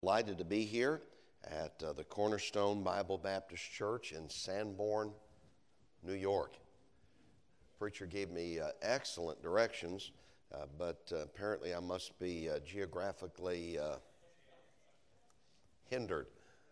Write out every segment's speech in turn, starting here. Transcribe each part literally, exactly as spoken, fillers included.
Delighted to be here at uh, the Cornerstone Bible Baptist Church in Sanborn, New York. Preacher gave me uh, excellent directions, uh, but uh, apparently I must be uh, geographically uh, hindered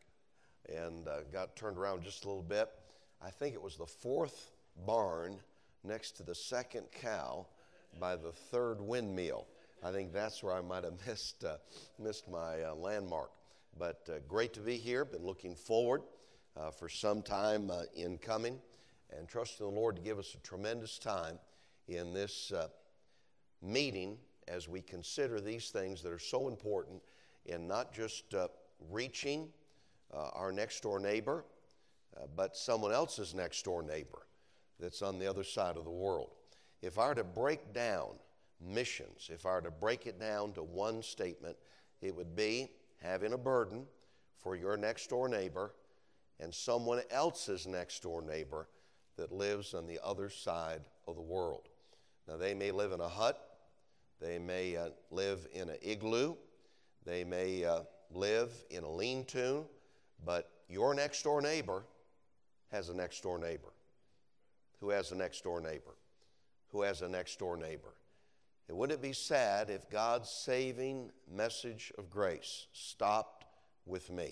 and uh, got turned around just a little bit. I think it was the fourth barn next to the second cow by the third windmill. I think that's where I might have missed uh, missed my uh, landmark. But uh, great to be here. Been looking forward uh, for some time uh, in coming, and trusting the Lord to give us a tremendous time in this uh, meeting as we consider these things that are so important in not just uh, reaching uh, our next door neighbor, uh, but someone else's next door neighbor that's on the other side of the world. If I were to break down missions, if I were to break it down to one statement, it would be having a burden for your next door neighbor and someone else's next door neighbor that lives on the other side of the world. Now, they may live in a hut, they may uh, live in an igloo, they may uh, live in a lean-to, but your next door neighbor has a next door neighbor, who has a next door neighbor, who has a next door neighbor. And wouldn't it be sad if God's saving message of grace stopped with me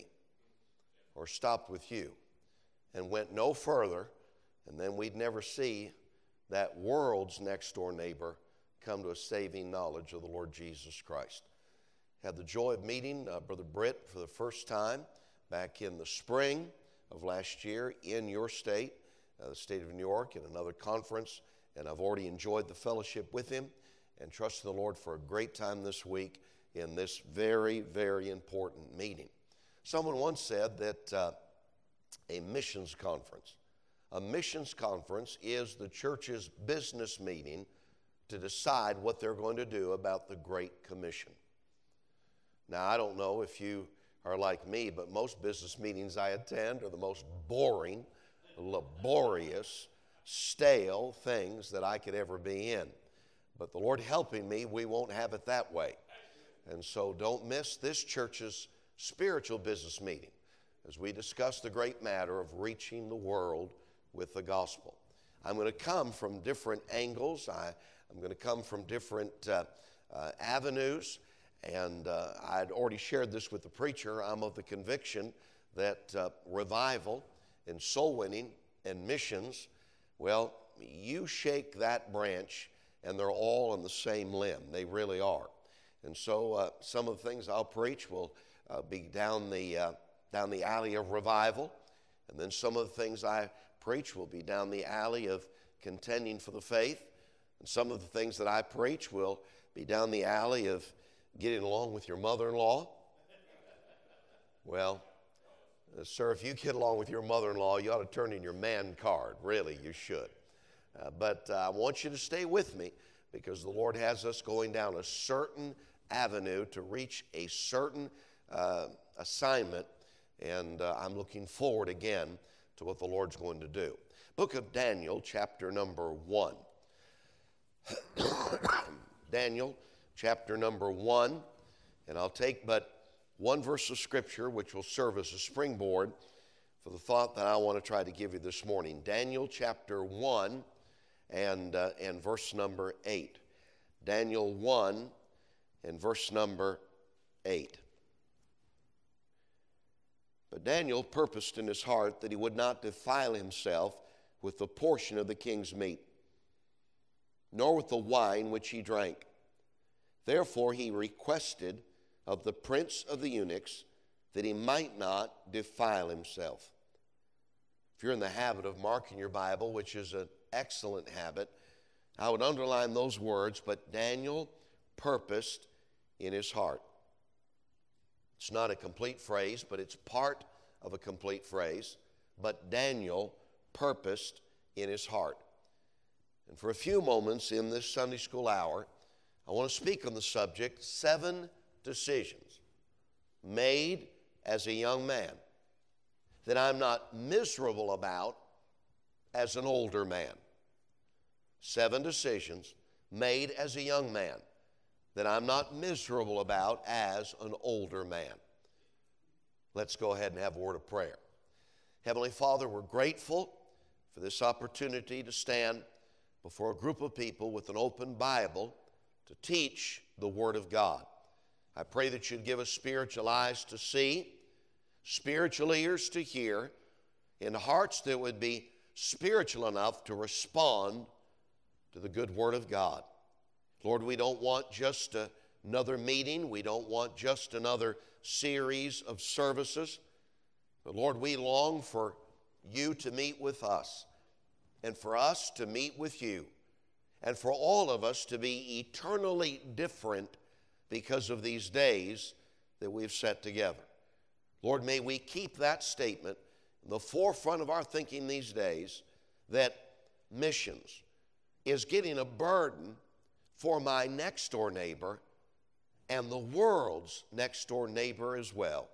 or stopped with you and went no further, and then we'd never see that world's next door neighbor come to a saving knowledge of the Lord Jesus Christ. Had the joy of meeting uh, Brother Britt for the first time back in the spring of last year in your state, uh, the state of New York, in another conference, and I've already enjoyed the fellowship with him, and trust the Lord for a great time this week in this very, very important meeting. Someone once said that uh, a missions conference, a missions conference is the church's business meeting to decide what they're going to do about the Great Commission. Now, I don't know if you are like me, but most business meetings I attend are the most boring, laborious, stale things that I could ever be in. But the Lord helping me, we won't have it that way. And so don't miss this church's spiritual business meeting as we discuss the great matter of reaching the world with the gospel. I'm going to come from different angles. I, I'm going to come from different uh, uh, avenues. And uh, I'd already shared this with the preacher. I'm of the conviction that uh, revival and soul winning and missions, well, you shake that branch and they're all on the same limb. They really are. And so uh, some of the things I'll preach will uh, be down the, uh, down the alley of revival. And then some of the things I preach will be down the alley of contending for the faith. And some of the things that I preach will be down the alley of getting along with your mother-in-law. Well, uh, sir, if you get along with your mother-in-law, you ought to turn in your man card. Really, you should. Uh, but uh, I want you to stay with me because the Lord has us going down a certain avenue to reach a certain uh, assignment, and uh, I'm looking forward again to what the Lord's going to do. Book of Daniel, chapter number one. Daniel, chapter number one, and I'll take but one verse of Scripture which will serve as a springboard for the thought that I want to try to give you this morning. Daniel, chapter one, and uh, and verse number eight. Daniel one and verse number eight. But Daniel purposed in his heart that he would not defile himself with the portion of the king's meat, nor with the wine which he drank. Therefore he requested of the prince of the eunuchs that he might not defile himself. If you're in the habit of marking your Bible, which is an excellent habit, I would underline those words, but Daniel purposed in his heart. It's not a complete phrase, but it's part of a complete phrase. But Daniel purposed in his heart. And for a few moments in this Sunday school hour, I want to speak on the subject, seven decisions made as a young man that I'm not miserable about as an older man. Seven decisions made as a young man that I'm not miserable about as an older man. Let's go ahead and have a word of prayer. Heavenly Father, we're grateful for this opportunity to stand before a group of people with an open Bible to teach the Word of God. I pray that you'd give us spiritual eyes to see, spiritual ears to hear, and hearts that would be spiritual enough to respond to the good Word of God. Lord, we don't want just another meeting. We don't want just another series of services. But Lord, we long for you to meet with us and for us to meet with you and for all of us to be eternally different because of these days that we've set together. Lord, may we keep that statement in the forefront of our thinking these days, that missions is getting a burden for my next door neighbor and the world's next door neighbor as well.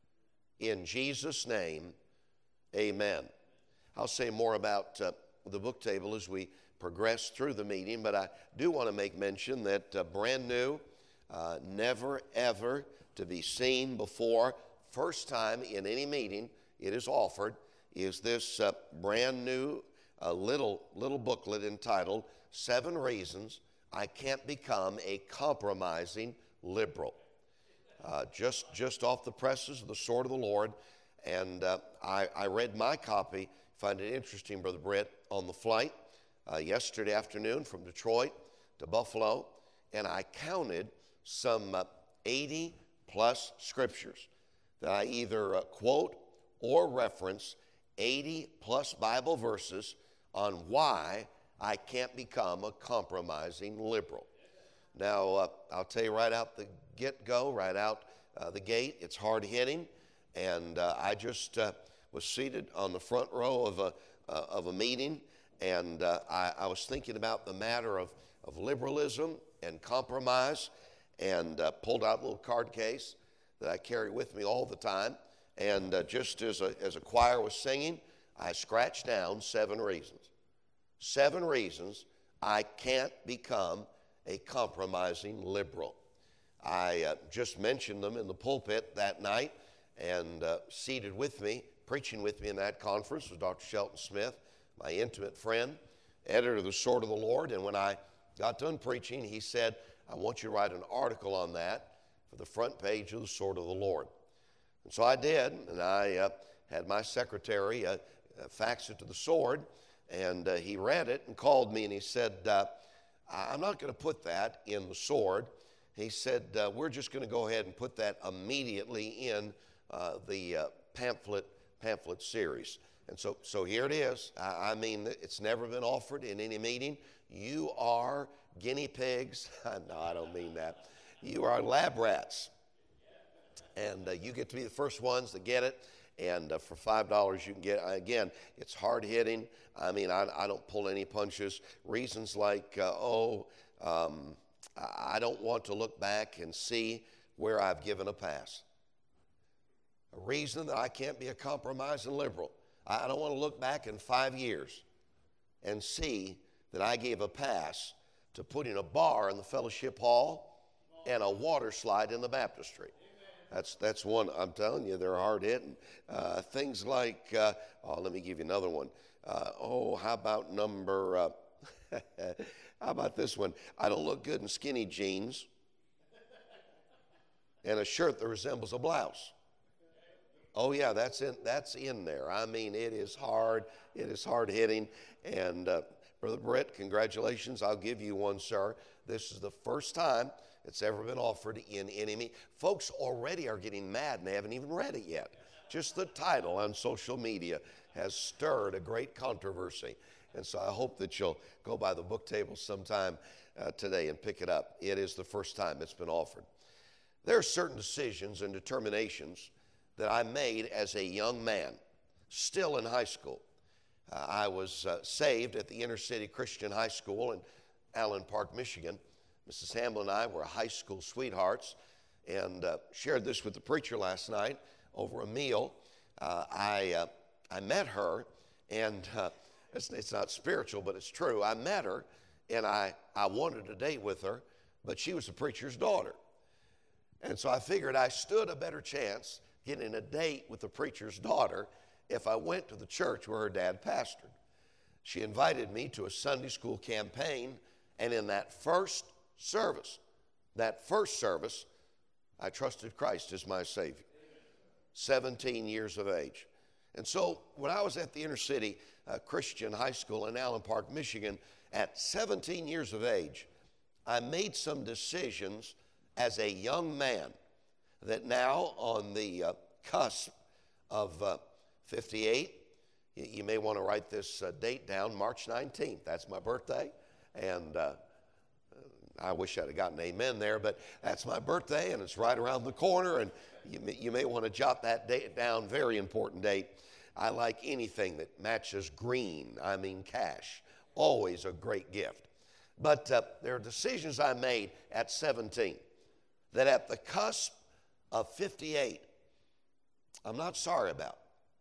In Jesus' name, amen. I'll say more about uh, the book table as we progress through the meeting, but I do want to make mention that uh, brand new, uh, never ever to be seen before, first time in any meeting it is offered, is this uh, brand new uh, little, little booklet entitled Seven Reasons I Can't Become a Compromising Liberal. Uh, just, just off the presses of the Sword of the Lord, and uh, I, I read my copy, find it interesting, Brother Britt, on the flight uh, yesterday afternoon from Detroit to Buffalo, and I counted some uh, eighty plus scriptures that I either uh, quote or reference, eighty plus Bible verses on why I can't become a compromising liberal. Now, uh, I'll tell you right out the get-go, right out uh, the gate, it's hard-hitting, and uh, I just uh, was seated on the front row of a, uh, of a meeting, and uh, I, I was thinking about the matter of, of liberalism and compromise, and uh, pulled out a little card case that I carry with me all the time, and uh, just as a, as a choir was singing, I scratched down seven reasons. Seven reasons I can't become a compromising liberal. I uh, just mentioned them in the pulpit that night, and uh, seated with me, preaching with me in that conference was Doctor Shelton Smith, my intimate friend, editor of the Sword of the Lord, and when I got done preaching, he said, I want you to write an article on that for the front page of the Sword of the Lord. And so I did, and I uh, had my secretary uh, uh, fax it to the Sword, and uh, he read it and called me, and he said, uh, I'm not going to put that in the Sword. He said, uh, we're just going to go ahead and put that immediately in uh, the uh, pamphlet pamphlet series. And so, so here it is. I, I mean, it's never been offered in any meeting. You are guinea pigs. No, I don't mean that. You are lab rats. And uh, you get to be the first ones to get it. And uh, for five dollars you can get, again, it's hard-hitting. I mean, I, I don't pull any punches. Reasons like, uh, oh, um, I don't want to look back and see where I've given a pass. A reason that I can't be a compromising liberal. I don't want to look back in five years and see that I gave a pass to putting a bar in the fellowship hall and a water slide in the baptistry. That's that's one, I'm telling you, they're hard-hitting. Uh, things like, uh, oh, let me give you another one. Uh, oh, how about number, uh, how about this one? I don't look good in skinny jeans and a shirt that resembles a blouse. Oh, yeah, that's in, that's in there. I mean, it is hard. It is hard-hitting. And uh, Brother Brett, congratulations. I'll give you one, sir. This is the first time it's ever been offered in any meeting. Folks already are getting mad and they haven't even read it yet. Just the title on social media has stirred a great controversy. And so I hope that you'll go by the book table sometime uh, today and pick it up. It is the first time it's been offered. There are certain decisions and determinations that I made as a young man, still in high school. Uh, I was uh, saved at the Inner City Christian High School in Allen Park, Michigan. Missus Hamble and I were high school sweethearts, and uh, shared this with the preacher last night over a meal. Uh, I, uh, I met her, and uh, it's, it's not spiritual, but it's true. I met her, and I, I wanted to date with her, but she was the preacher's daughter. And so I figured I stood a better chance getting a date with the preacher's daughter if I went to the church where her dad pastored. She invited me to a Sunday school campaign, and in that first service, that first service, I trusted Christ as my Savior. seventeen years of age. And so when I was at the Inner City uh, Christian High School in Allen Park, Michigan, at seventeen years of age, I made some decisions as a young man that now on the uh, cusp of uh, fifty-eight, you, you may want to write this uh, date down, March nineteenth. That's my birthday. And uh, I wish I'd have gotten amen there, but that's my birthday, and it's right around the corner, and you may, you may want to jot that date down, very important date. I like anything that matches green, I mean cash, always a great gift. But uh, there are decisions I made at seventeen that at the cusp of fifty-eight, I'm not sorry about.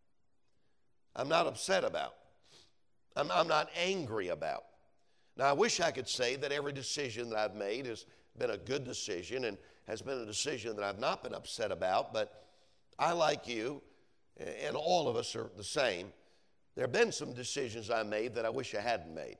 I'm not upset about. I'm, I'm not angry about. Now, I wish I could say that every decision that I've made has been a good decision and has been a decision that I've not been upset about, but I, like you, and all of us are the same, there have been some decisions I made that I wish I hadn't made.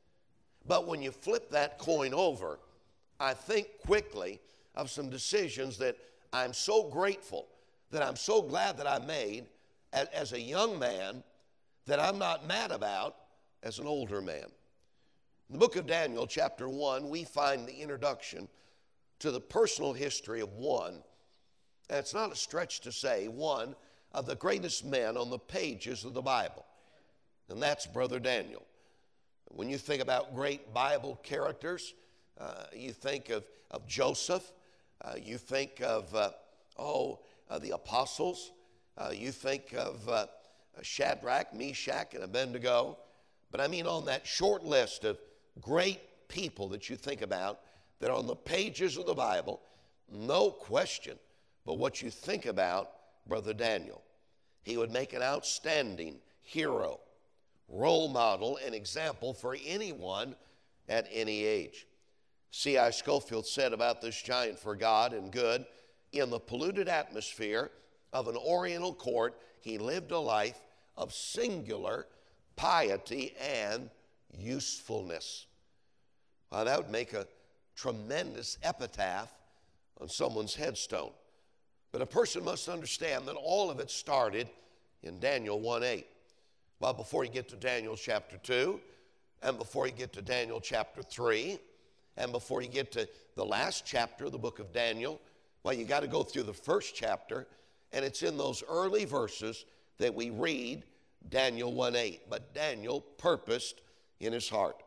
But when you flip that coin over, I think quickly of some decisions that I'm so grateful, that I'm so glad that I made as, as a young man, that I'm not mad about as an older man. In the book of Daniel, chapter one, we find the introduction to the personal history of one, and it's not a stretch to say, one of the greatest men on the pages of the Bible, and that's Brother Daniel. When you think about great Bible characters, uh, you think of, of Joseph, uh, you think of, uh, oh, uh, the apostles, uh, you think of uh, Shadrach, Meshach, and Abednego, but I mean on that short list of great people that you think about that are on the pages of the Bible, no question, but what you think about Brother Daniel. He would make an outstanding hero, role model, and example for anyone at any age. C I Scofield said about this giant for God and good, in the polluted atmosphere of an oriental court, he lived a life of singular piety and usefulness. Well, that would make a tremendous epitaph on someone's headstone. But a person must understand that all of it started in Daniel one eight. Well, before you get to Daniel chapter two, and before you get to Daniel chapter three, and before you get to the last chapter of the book of Daniel, well, you got to go through the first chapter, and it's in those early verses that we read Daniel one eight. But Daniel purposed in his heart.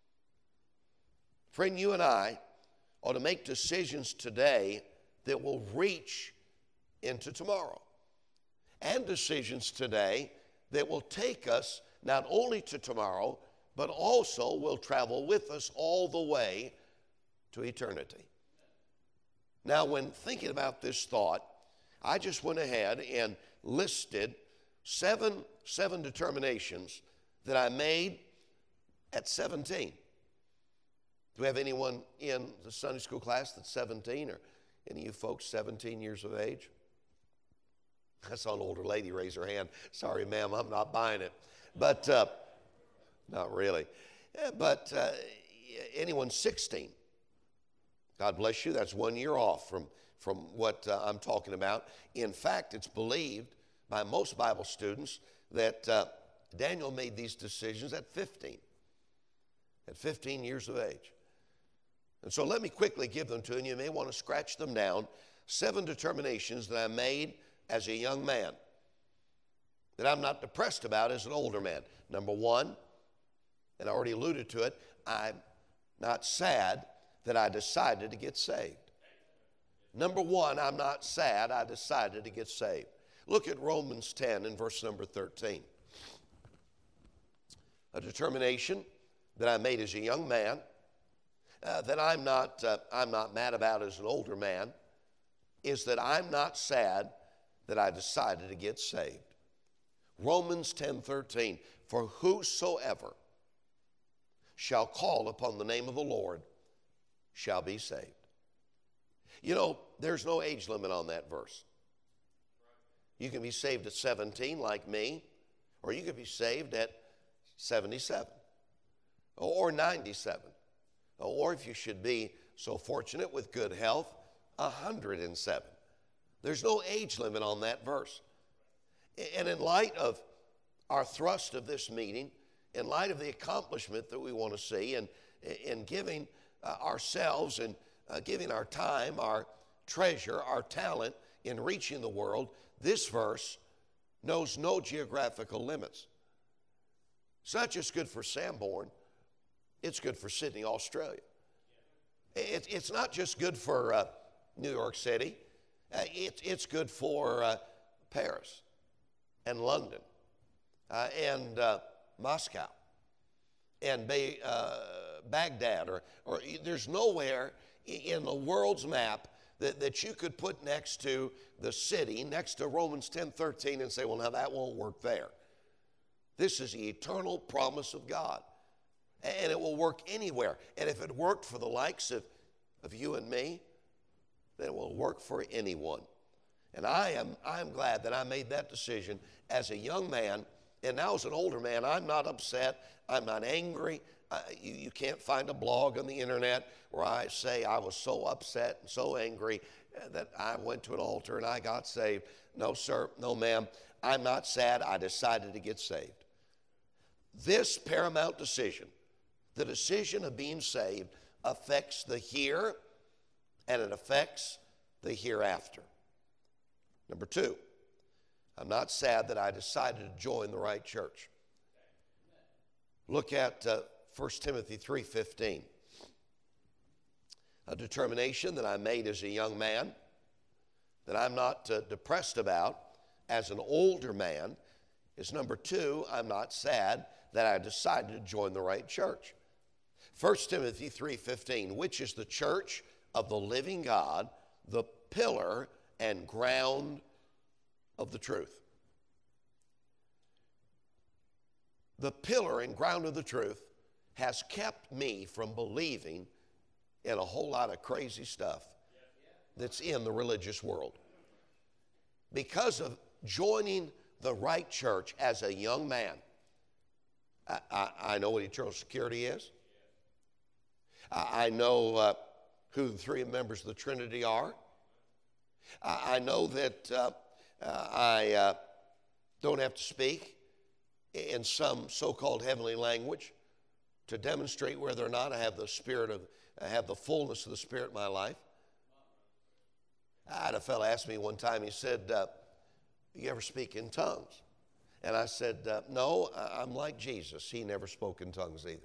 Friend, you and I ought to make decisions today that will reach into tomorrow, and decisions today that will take us not only to tomorrow, but also will travel with us all the way to eternity. Now, when thinking about this thought, I just went ahead and listed seven, seven determinations that I made at seventeen. Do we have anyone in the Sunday school class that's seventeen, or any of you folks seventeen years of age? I saw an older lady raise her hand. Sorry, ma'am, I'm not buying it. But, uh, not really. Yeah, but uh, anyone sixteen, God bless you, that's one year off from, from what uh, I'm talking about. In fact, it's believed by most Bible students that uh, Daniel made these decisions at fifteen, at fifteen years of age. And so let me quickly give them to you, and you may want to scratch them down. Seven determinations that I made as a young man that I'm not depressed about as an older man. Number one, and I already alluded to it, I'm not sad that I decided to get saved. Number one, I'm not sad I decided to get saved. Look at Romans ten and verse number thirteen. A determination that I made as a young man, uh, that I'm not, uh, I'm not mad about as an older man, is that I'm not sad that I decided to get saved. Romans ten thirteen, for whosoever shall call upon the name of the Lord shall be saved. You know, there's no age limit on that verse. You can be saved at seventeen like me, or you could be saved at seventy-seven or ninety-seven. Or if you should be so fortunate with good health, one hundred seven. There's no age limit on that verse. And in light of our thrust of this meeting, in light of the accomplishment that we want to see, and in giving uh, ourselves and uh, giving our time, our treasure, our talent in reaching the world, this verse knows no geographical limits. It's not just good for Sanborn, it's good for Sydney, Australia. It, it's not just good for uh, New York City, uh, it, it's good for uh, Paris and London uh, and uh, Moscow and Bay, uh, Baghdad, or, or there's nowhere in the world's map that, that you could put next to the city, next to Romans ten thirteen, and say, well, now that won't work there. This is the eternal promise of God, and it will work anywhere. And if it worked for the likes of, of you and me, then it will work for anyone. And I am, I am glad that I made that decision as a young man. And now as an older man, I'm not upset. I'm not angry. Uh, you, you can't find a blog on the internet where I say I was so upset and so angry that I went to an altar and I got saved. No, sir. No, ma'am. I'm not sad. I decided to get saved. This paramount decision, the decision of being saved, affects the here and it affects the hereafter. Number two, I'm not sad that I decided to join the right church. Look at uh, First Timothy three fifteen. A determination that I made as a young man, that I'm not uh, depressed about as an older man, is number two, I'm not sad that I decided to join the right church. First Timothy three fifteen, which is the church of the living God, the pillar and ground of the truth. The pillar and ground of the truth has kept me from believing in a whole lot of crazy stuff that's in the religious world. Because of joining the right church as a young man, I, I, I know what eternal security is. I, I know uh, who the three members of the Trinity are. I, I know that uh, uh, I uh, don't have to speak in some so-called heavenly language to demonstrate whether or not I have the spirit of, I have the fullness of the Spirit in my life. I had a fellow ask me one time, he said, uh, you ever speak in tongues? And I said, uh, no, I'm like Jesus. He never spoke in tongues either.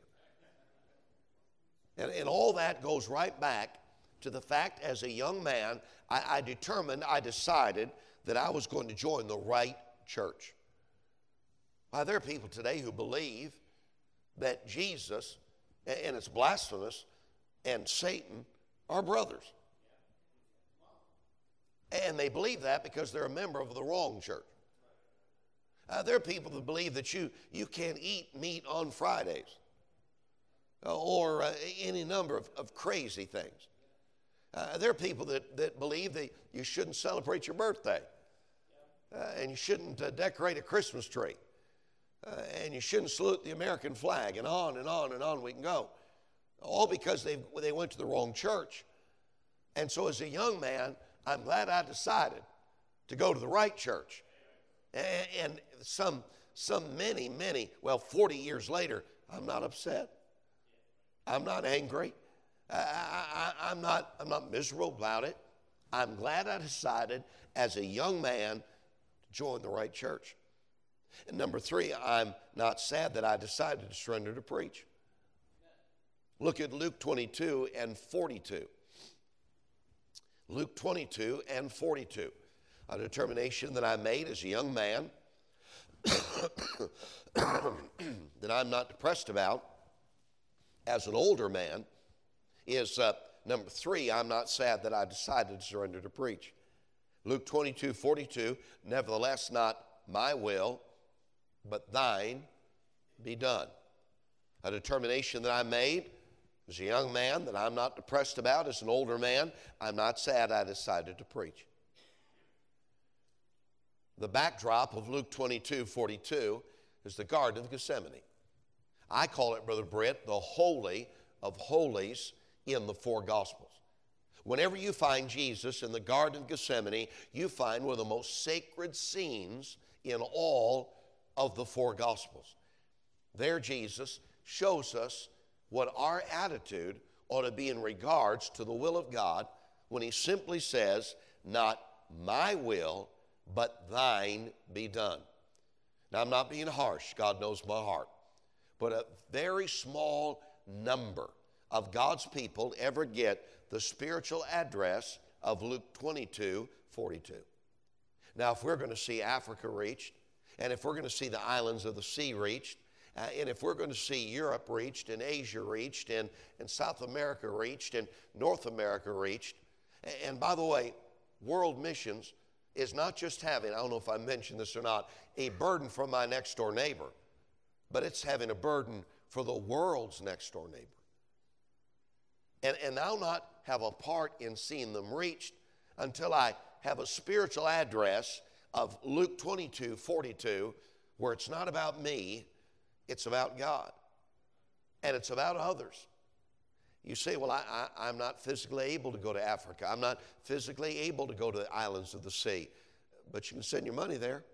And, and all that goes right back to the fact as a young man, I, I determined, I decided that I was going to join the right church. Why, there are people today who believe that Jesus, and it's blasphemous, and Satan are brothers. And they believe that because they're a member of the wrong church. Uh, there are people that believe that you, you can't eat meat on Fridays uh, or uh, any number of, of crazy things. Uh, there are people that, that believe that you shouldn't celebrate your birthday uh, and you shouldn't uh, decorate a Christmas tree uh, and you shouldn't salute the American flag, and on and on and on we can go. All because they they went to the wrong church. And so as a young man, I'm glad I decided to go to the right church. And, and some, some many, many, well, forty years later, I'm not upset. I'm not angry. I, I, I'm not, I'm not miserable about it. I'm glad I decided as a young man to join the right church. And number three, I'm not sad that I decided to surrender to preach. Look at Luke twenty-two and forty-two. Luke twenty-two and forty-two. A determination that I made as a young man that I'm not depressed about as an older man is uh, number three, I'm not sad that I decided to surrender to preach. Luke twenty-two, forty-two, nevertheless not my will, but thine be done. A determination that I made as a young man that I'm not depressed about. As an older man, I'm not sad I decided to preach. The backdrop of Luke twenty-two forty-two is the Garden of Gethsemane. I call it, Brother Britt, the holy of holies in the four Gospels. Whenever you find Jesus in the Garden of Gethsemane, you find one of the most sacred scenes in all of the four Gospels. There Jesus shows us what our attitude ought to be in regards to the will of God when he simply says, not my will, but thine be done. Now, I'm not being harsh. God knows my heart. But a very small number of God's people ever get the spiritual address of Luke twenty-two forty-two. Now, if we're going to see Africa reached, and if we're going to see the islands of the sea reached, uh, and if we're going to see Europe reached, and Asia reached, and, and South America reached, and North America reached, and, and by the way, world missions is not just having, I don't know if I mentioned this or not, a burden for my next door neighbor, but it's having a burden for the world's next door neighbor. And, and I'll not have a part in seeing them reached until I have a spiritual address of Luke twenty-two forty-two, where it's not about me, it's about God. And it's about others. You say, well, I, I, I'm not physically able to go to Africa. I'm not physically able to go to the islands of the sea. But you can send your money there.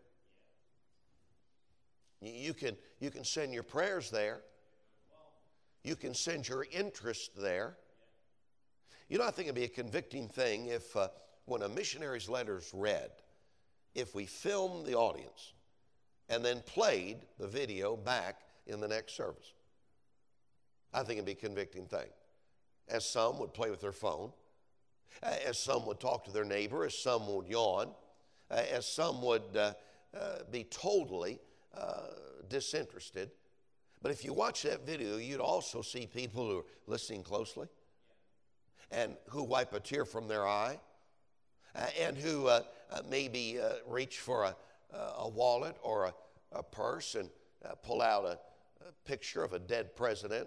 You can, you can send your prayers there. You can send your interest there. You know, I think it'd be a convicting thing if uh, when a missionary's letter is read, if we filmed the audience and then played the video back in the next service. I think it'd be a convicting thing. As some would play with their phone, as some would talk to their neighbor, as some would yawn, as some would uh, uh, be totally uh, disinterested. But if you watch that video, you'd also see people who are listening closely and who wipe a tear from their eye uh, and who uh, uh, maybe uh, reach for a, a wallet or a, a purse and uh, pull out a, a picture of a dead president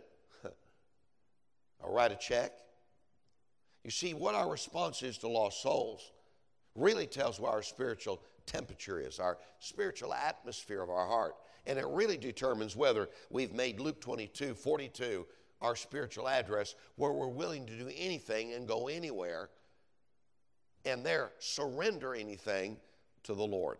or write a check. You see, what our response is to lost souls really tells what our spiritual temperature is, our spiritual atmosphere of our heart. And it really determines whether we've made Luke twenty-two forty-two our spiritual address, where we're willing to do anything and go anywhere and there surrender anything to the Lord.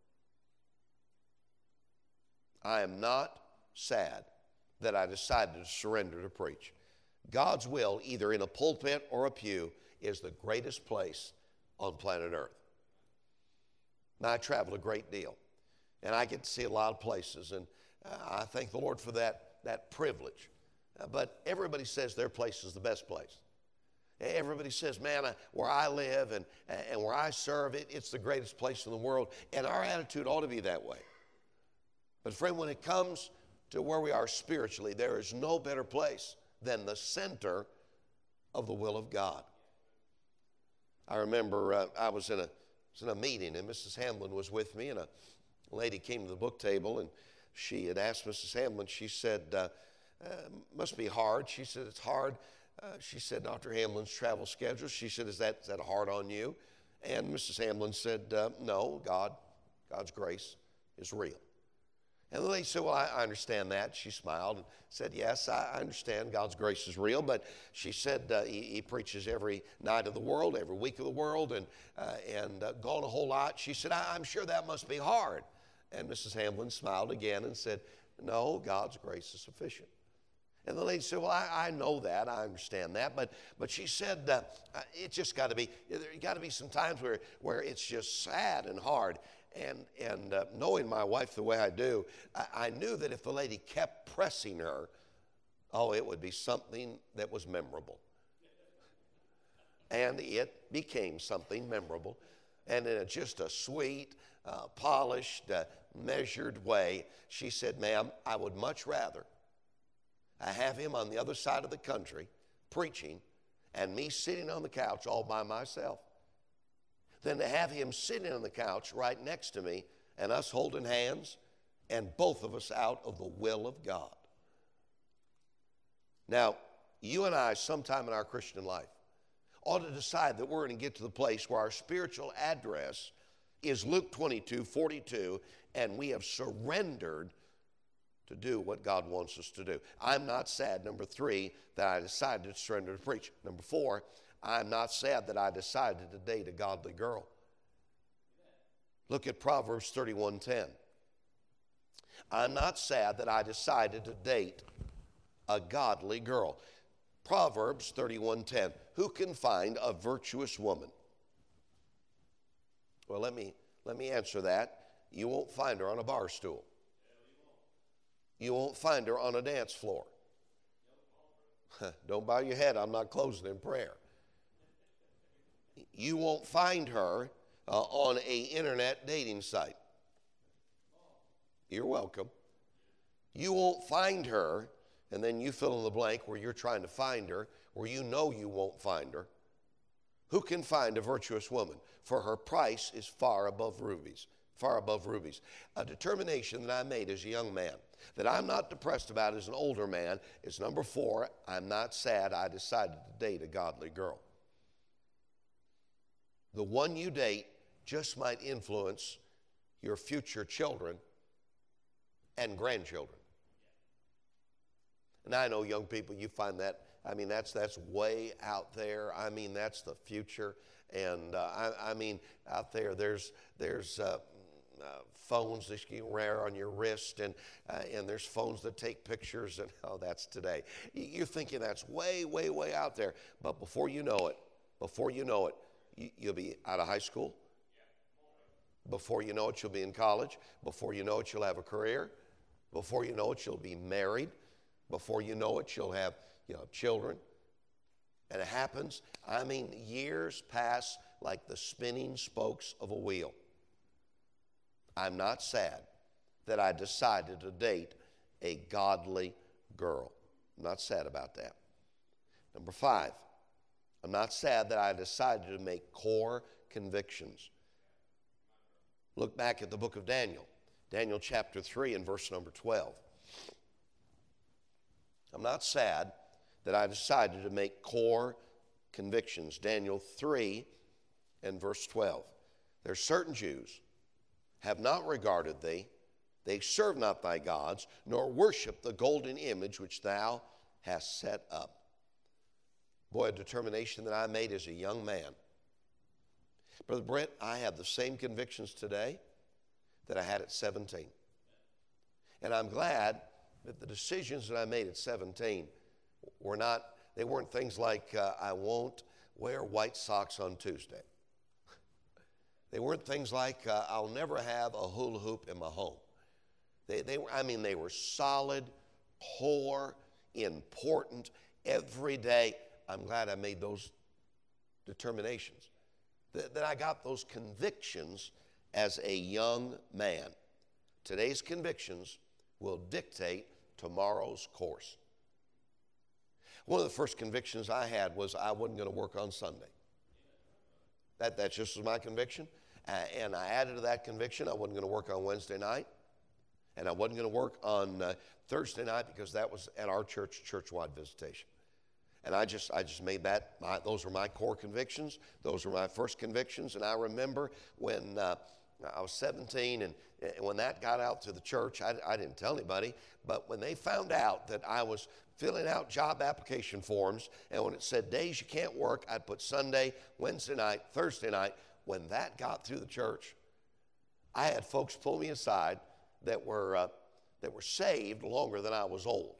I am not sad that I decided to surrender to preach. God's will, either in a pulpit or a pew, is the greatest place on planet Earth. Now, I travel a great deal, and I get to see a lot of places, and uh, I thank the Lord for that, that privilege. Uh, but everybody says their place is the best place. Everybody says, man, uh, where I live and, and where I serve, it, it's the greatest place in the world, and our attitude ought to be that way. But friend, when it comes to where we are spiritually, there is no better place than the center of the will of God. I remember uh, I was in a was in a meeting, and Missus Hamlin was with me, and a lady came to the book table, and she had asked Missus Hamlin, she said, uh, uh, must be hard. She said, it's hard. Uh, she said, Doctor Hamlin's travel schedule. She said, is that, is that hard on you? And Missus Hamlin said, uh, no, God, God's grace is real. And the lady said, well, I, I understand that. She smiled and said, yes, I, I understand God's grace is real. But she said uh, he, he preaches every night of the world, every week of the world, and, uh, and uh, gone a whole lot. She said, I, I'm sure that must be hard. And Missus Hamlin smiled again and said, no, God's grace is sufficient. And the lady said, well, I, I know that. I understand that. But but she said, uh, it's just got to be, there got to be some times where, where it's just sad and hard. And, and uh, knowing my wife the way I do, I, I knew that if the lady kept pressing her, oh, it would be something that was memorable. And it became something memorable. And in a, just a sweet, uh, polished, uh, measured way, she said, ma'am, I would much rather I have him on the other side of the country preaching and me sitting on the couch all by myself than to have him sitting on the couch right next to me and us holding hands and both of us out of the will of God. Now, you and I, sometime in our Christian life, ought to decide that we're going to get to the place where our spiritual address is Luke twenty-two forty-two, and we have surrendered to do what God wants us to do. I'm not sad, number three, that I decided to surrender to preach. Number four, I'm not sad that I decided to date a godly girl. Look at Proverbs thirty-one ten. I'm not sad that I decided to date a godly girl. Proverbs thirty-one ten. Who can find a virtuous woman? Well, let me, let me answer that. You won't find her on a bar stool. You won't find her on a dance floor. Don't bow your head. I'm not closing in prayer. You won't find her uh, on a internet dating site. You're welcome. You won't find her, and then you fill in the blank where you're trying to find her, where you know you won't find her. Who can find a virtuous woman? For her price is far above rubies. Far above rubies. A determination that I made as a young man, that I'm not depressed about as an older man, is number four, I'm not sad I decided to date a godly girl. The one you date just might influence your future children and grandchildren. And I know young people, you find that, I mean, that's that's way out there. I mean, that's the future. And uh, I, I mean, out there, there's, there's, uh, Uh, phones that you can wear on your wrist, and uh, and there's phones that take pictures, and oh, that's today. You're thinking that's way, way, way out there. But before you know it, before you know it, you, you'll be out of high school. Before you know it, you'll be in college. Before you know it, you'll have a career. Before you know it, you'll be married. Before you know it, you'll have, you know, children. And it happens. I mean, years pass like the spinning spokes of a wheel. I'm not sad that I decided to date a godly girl. I'm not sad about that. Number five, I'm not sad that I decided to make core convictions. Look back at the book of Daniel, Daniel chapter three and verse number twelve. I'm not sad that I decided to make core convictions. Daniel three and verse twelve. There are certain Jews have not regarded thee, they serve not thy gods, nor worship the golden image which thou hast set up. Boy, a determination that I made as a young man. Brother Brent, I have the same convictions today that I had at seventeen. And I'm glad that the decisions that I made at seventeen were not, they weren't things like uh, I won't wear white socks on Tuesday. They weren't things like, uh, I'll never have a hula hoop in my home. They, they were, I mean, they were solid, core, important, every day. I'm glad I made those determinations. That, that I got those convictions as a young man. Today's convictions will dictate tomorrow's course. One of the first convictions I had was I wasn't going to work on Sunday. That, that just was my conviction. Uh, and I added to that conviction, I wasn't going to work on Wednesday night. And I wasn't going to work on uh, Thursday night because that was at our church, church-wide visitation. And I just I just made that, my, those were my core convictions. Those were my first convictions. And I remember when uh, I was seventeen and, and when that got out to the church, I, I didn't tell anybody, but when they found out that I was filling out job application forms, and when it said days you can't work, I'd put Sunday, Wednesday night, Thursday night. When that got through the church, I had folks pull me aside that were uh, that were saved longer than I was old.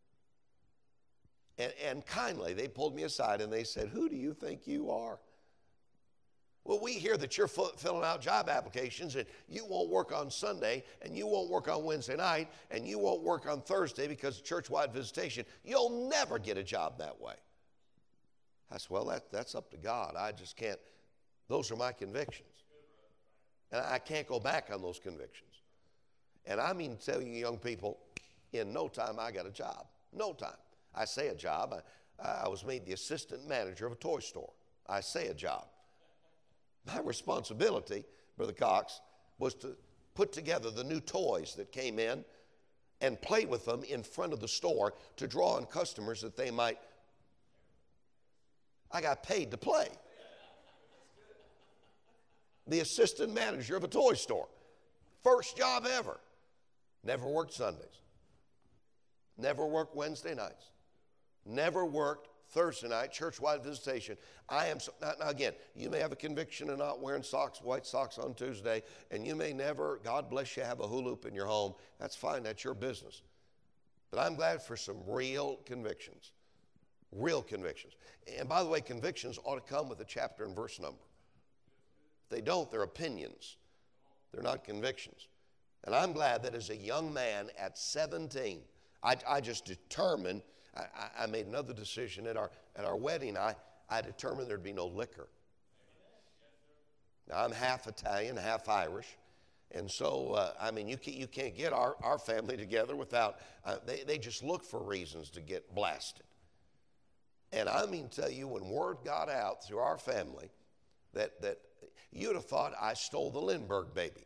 And, and kindly, they pulled me aside and they said, "Who do you think you are? Well, we hear that you're f- filling out job applications and you won't work on Sunday and you won't work on Wednesday night and you won't work on Thursday because of church-wide visitation. You'll never get a job that way." I said, well, that, that's up to God. I just can't. Those are my convictions. And I can't go back on those convictions. And I mean to tell you young people, in no time I got a job. No time. I say a job. I, I was made the assistant manager of a toy store. I say a job. My responsibility, Brother Cox, was to put together the new toys that came in and play with them in front of the store to draw on customers that they might. I got paid to play. the assistant manager of a toy store. First job ever. Never worked Sundays. Never worked Wednesday nights. Never worked Thursday night, church-wide visitation. I am, so, now, now again, you may have a conviction of not wearing socks, white socks on Tuesday, and you may never, God bless you, have a hula hoop in your home. That's fine, that's your business. But I'm glad for some real convictions. Real convictions. And by the way, convictions ought to come with a chapter and verse number. If they don't, they're opinions. They're not convictions. And I'm glad that as a young man at seventeen, I, I just determined, I, I made another decision at our, at our wedding. I, I determined there'd be no liquor. Now, I'm half Italian, half Irish. And so, uh, I mean, you can't, you can't get our, our family together without, uh, they, they just look for reasons to get blasted. And I mean to tell you, when word got out through our family that, that you'd have thought I stole the Lindbergh baby.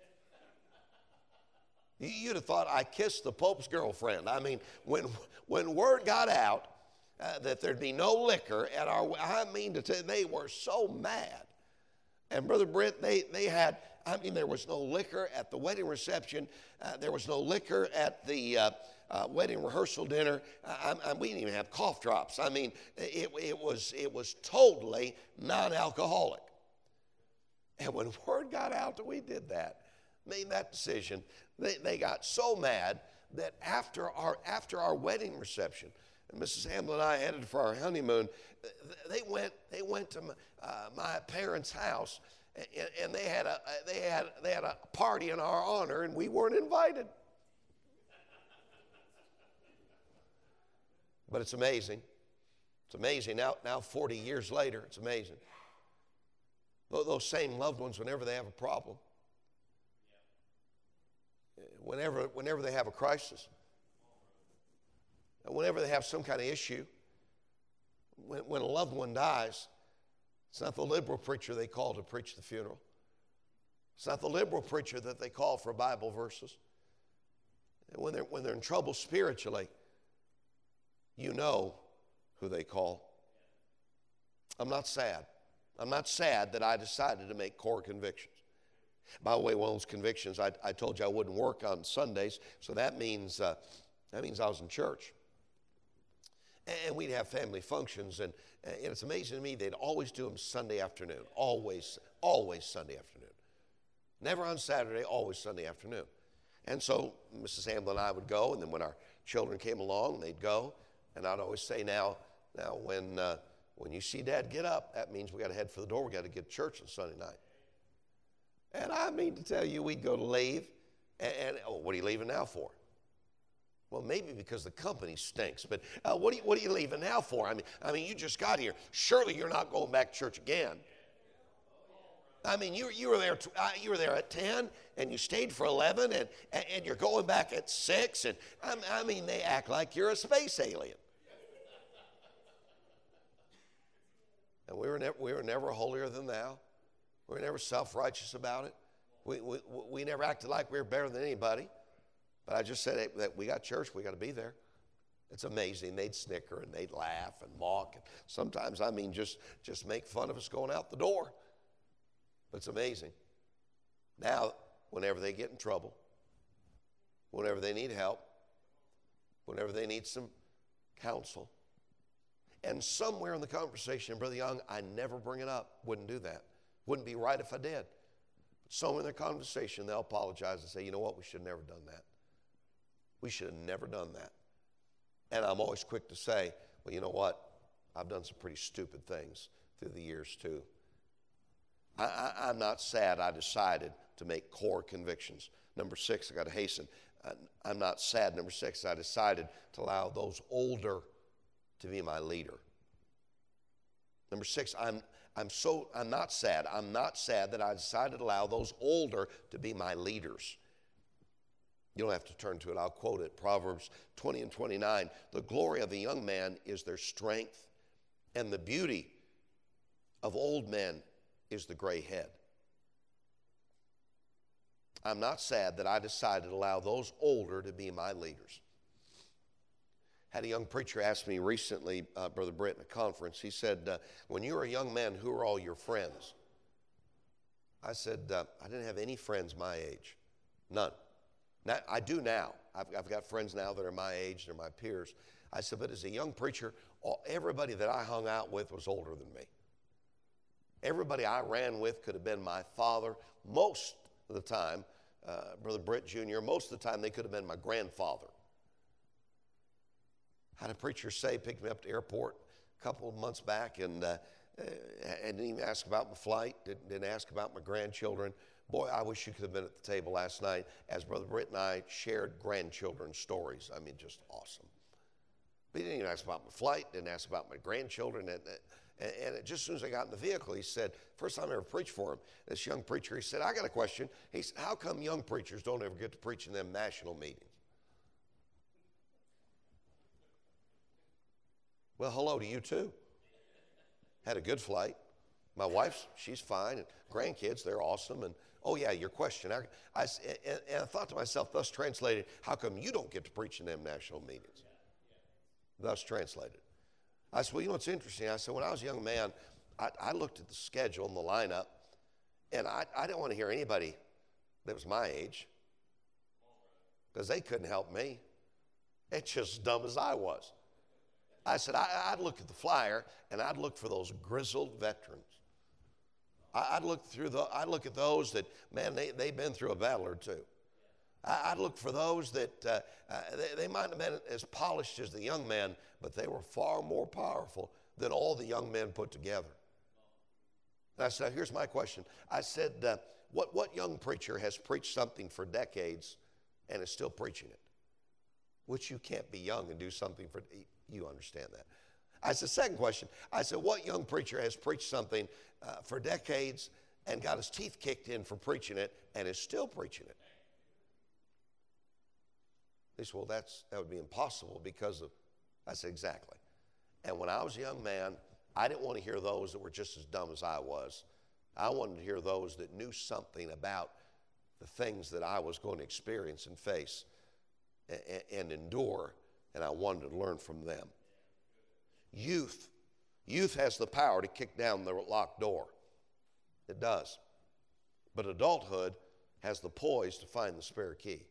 You'd have thought I kissed the Pope's girlfriend. I mean, when when word got out uh, that there'd be no liquor at our, I mean to tell you, they were so mad. And Brother Brent, they, they had, I mean, there was no liquor at the wedding reception. Uh, there was no liquor at the uh, uh, wedding rehearsal dinner. I, I, we didn't even have cough drops. I mean, it, it, was, it was totally non-alcoholic. And when word got out that we did that, made that decision, they, they got so mad that after our, after our wedding reception, and Missus Hamlin and I headed for our honeymoon, they went, they went to my, uh, my parents' house, and, and they, had a, they, had, they had a party in our honor, and we weren't invited. But it's amazing. It's amazing. Now, now forty years later, it's amazing. Those same loved ones, whenever they have a problem, whenever, whenever they have a crisis, whenever they have some kind of issue, when, when a loved one dies, it's not the liberal preacher they call to preach the funeral. It's not the liberal preacher that they call for Bible verses. And when they're, when they're in trouble spiritually, you know who they call. I'm not sad. I'm not sad that I decided to make core convictions. By the way, one of those convictions, I, I told you I wouldn't work on Sundays, so that means, uh, that means I was in church. And we'd have family functions, and, and it's amazing to me, they'd always do them Sunday afternoon. Always, always Sunday afternoon. Never on Saturday, always Sunday afternoon. And so Missus Hamlin and I would go, and then when our children came along, they'd go. And I'd always say, now, now when, uh, when you see Dad get up, that means we got to head for the door. We got to get to church on Sunday night. And I mean to tell you, we'd go to leave, and, and oh, what are you leaving now for? Well, maybe because the company stinks, but uh, what, are you, what are you leaving now for? I mean, I mean, you just got here. Surely you're not going back to church again. I mean, you, you, were there, uh, you were there at ten, and you stayed for eleven, and, and you're going back at six, and I, I mean, they act like you're a space alien. And we were, never, we were never holier than thou. We were never self-righteous about it. We, we, we never acted like we were better than anybody. But I just said that we got church, we got to be there. It's amazing. They'd snicker and they'd laugh and mock. And sometimes, I mean, just, just make fun of us going out the door. But it's amazing. Now, whenever they get in trouble, whenever they need help, whenever they need some counsel, and somewhere in the conversation, Brother Young, I never bring it up. Wouldn't do that. Wouldn't be right if I did. But somewhere in the conversation, they'll apologize and say, you know what, we should have never done that. We should have never done that. And I'm always quick to say, well, you know what? I've done some pretty stupid things through the years, too. I, I, I'm not sad I decided to make core convictions. Number six, I got to hasten. I, I'm not sad. Number six, I decided to allow those older to be my leader. Number six, I'm I'm so I'm not sad. I'm not sad that I decided to allow those older to be my leaders. You don't have to turn to it. I'll quote it. Proverbs twenty and twenty-nine. The glory of a young man is their strength, and the beauty of old men is the gray head. I'm not sad that I decided to allow those older to be my leaders. Had a young preacher ask me recently, uh, Brother Brett, in a conference, he said, uh, when you were a young man, who were all your friends? I said, uh, I didn't have any friends my age. None. Now, I do now. I've, I've got friends now that are my age, they're my peers. I said, but as a young preacher, all, everybody that I hung out with was older than me. Everybody I ran with could have been my father. Most of the time, uh, Brother Britt Junior, most of the time they could have been my grandfather. I had a preacher say, picked me up at the airport a couple of months back, and uh, and didn't even ask about my flight, didn't, didn't ask about my grandchildren. Boy, I wish you could have been at the table last night as Brother Britt and I shared grandchildren stories. I mean, just awesome. But he didn't even ask about my flight, didn't ask about my grandchildren. And, and, and just as soon as I got in the vehicle, he said, first time I ever preached for him, this young preacher, he said, I got a question. He said, how come young preachers don't ever get to preach in them national meetings? Well, hello to you too. Had a good flight. My wife's, she's fine, and grandkids, they're awesome. And oh yeah, your question. I, I, and, and I thought to myself, thus translated, how come you don't get to preach in them national meetings? Thus translated. I said, well, you know what's interesting? I said, when I was a young man, I, I looked at the schedule and the lineup, and I, I didn't want to hear anybody that was my age, because they couldn't help me. It's just as dumb as I was. I said, I, I'd look at the flyer, and I'd look for those grizzled veterans. I, I'd look through the, I'd look at those that, man, they, they've been through a battle or two. I, I'd look for those that uh, uh, they, they might have been as polished as the young men, but they were far more powerful than all the young men put together. And I said, here's my question. I said, uh, what, what young preacher has preached something for decades and is still preaching it? Which you can't be young and do something for, you understand that. I said, second question, I said, what young preacher has preached something uh, for decades and got his teeth kicked in for preaching it and is still preaching it? They said, well, that's, that would be impossible because of, I said, exactly. And when I was a young man, I didn't want to hear those that were just as dumb as I was. I wanted to hear those that knew something about the things that I was going to experience and face and, and endure, and I wanted to learn from them. Youth. Youth has the power to kick down the locked door. It does. But adulthood has the poise to find the spare key.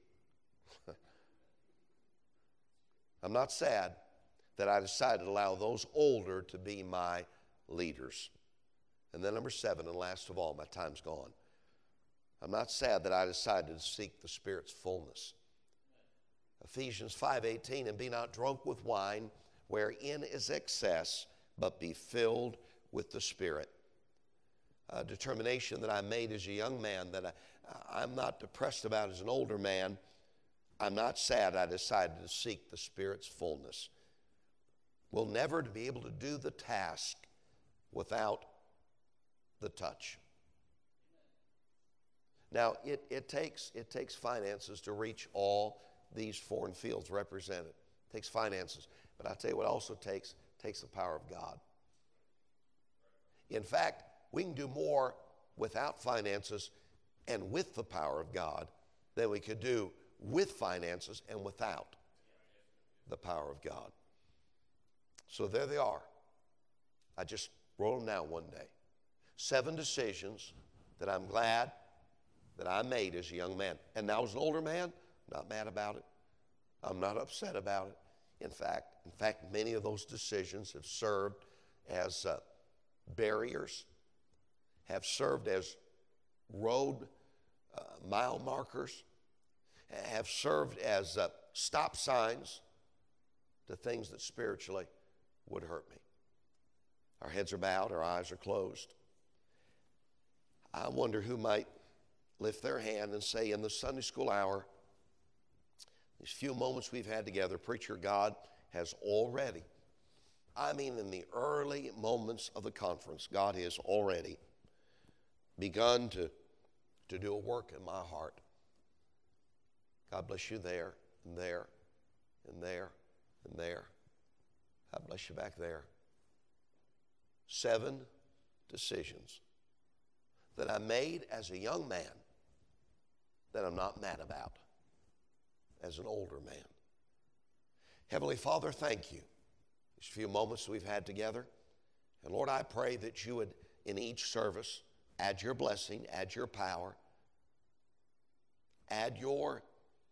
I'm not sad that I decided to allow those older to be my leaders. And then number seven, and last of all, my time's gone. I'm not sad that I decided to seek the Spirit's fullness. Ephesians five eighteen, and be not drunk with wine, wherein is excess, but be filled with the Spirit. A determination that I made as a young man that I, I'm not depressed about as an older man. I'm not sad I decided to seek the Spirit's fullness. We'll never be able to do the task without the touch. Now, it, it, takes, it takes finances to reach all these foreign fields represented. It takes finances. But I'll tell you what it also takes, it takes the power of God. In fact, we can do more without finances and with the power of God than we could do with finances and without the power of God. So there they are. I just wrote them down one day. Seven decisions that I'm glad that I made as a young man. And now as an older man, I'm not mad about it. I'm not upset about it. In fact, in fact, many of those decisions have served as uh, barriers, have served as road uh, mile markers, have served as uh, stop signs to things that spiritually would hurt me. Our heads are bowed, our eyes are closed. I wonder who might lift their hand and say, in the Sunday school hour, these few moments we've had together, Preacher, God has already, I mean in the early moments of the conference, God has already begun to, to do a work in my heart. God bless you there, and there, and there, and there. God bless you back there. Seven decisions that I made as a young man that I'm not mad about as an older man. Heavenly Father, thank you. These few moments we've had together. And Lord, I pray that you would, in each service, add your blessing, add your power, add your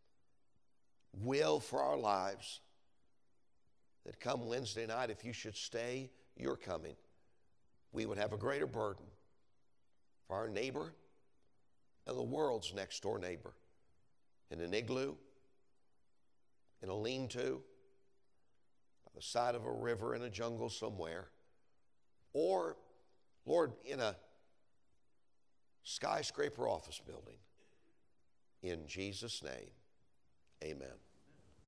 will for our lives, that come Wednesday night, if you should stay, you're coming. We would have a greater burden for our neighbor and the world's next door neighbor, in an igloo, in a lean-to, by the side of a river in a jungle somewhere, or, Lord, in a skyscraper office building. In Jesus' name, amen.